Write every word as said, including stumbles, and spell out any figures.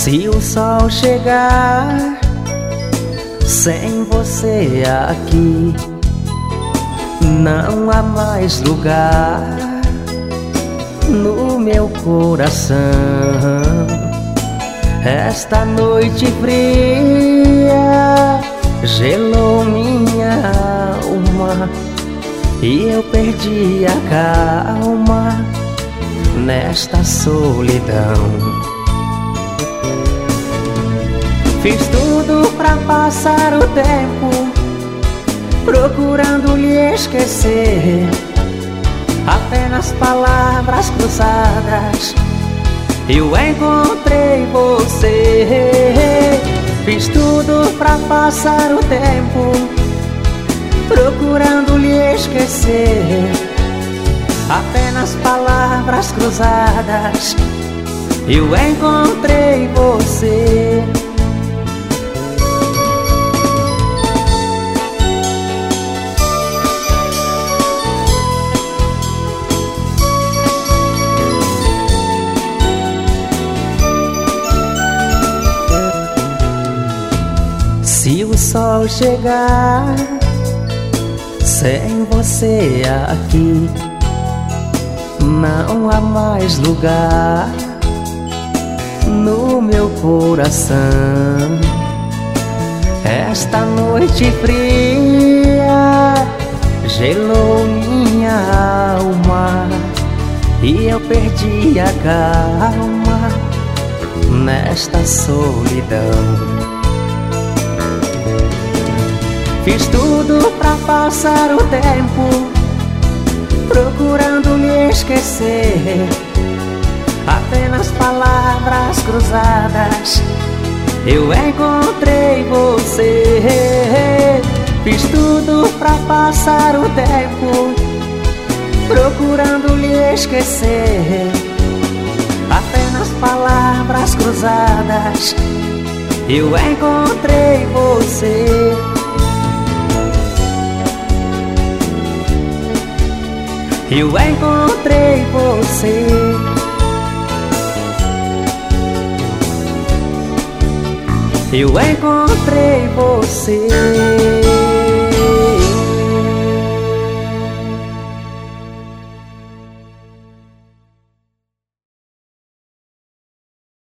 Se o sol chegar sem você aqui, não há mais lugar no meu coração. Esta noite fria gelou minha alma e eu perdi a calma nesta solidão. Fiz tudo pra passar o tempo, procurando lhe esquecer. Apenas palavras cruzadas, eu encontrei você. Fiz tudo pra passar o tempo, procurando lhe esquecer. Apenas palavras cruzadas, eu encontrei você. Se o sol chegar sem você aqui, não há mais lugar no meu coração. Esta noite fria gelou minha alma e eu perdi a calma nesta solidão. Fiz tudo pra passar o tempo, procurando lhe esquecer. Apenas palavras cruzadas, eu encontrei você. Fiz tudo pra passar o tempo, procurando lhe esquecer. Apenas palavras cruzadas, eu encontrei você. Eu encontrei você. Eu encontrei você.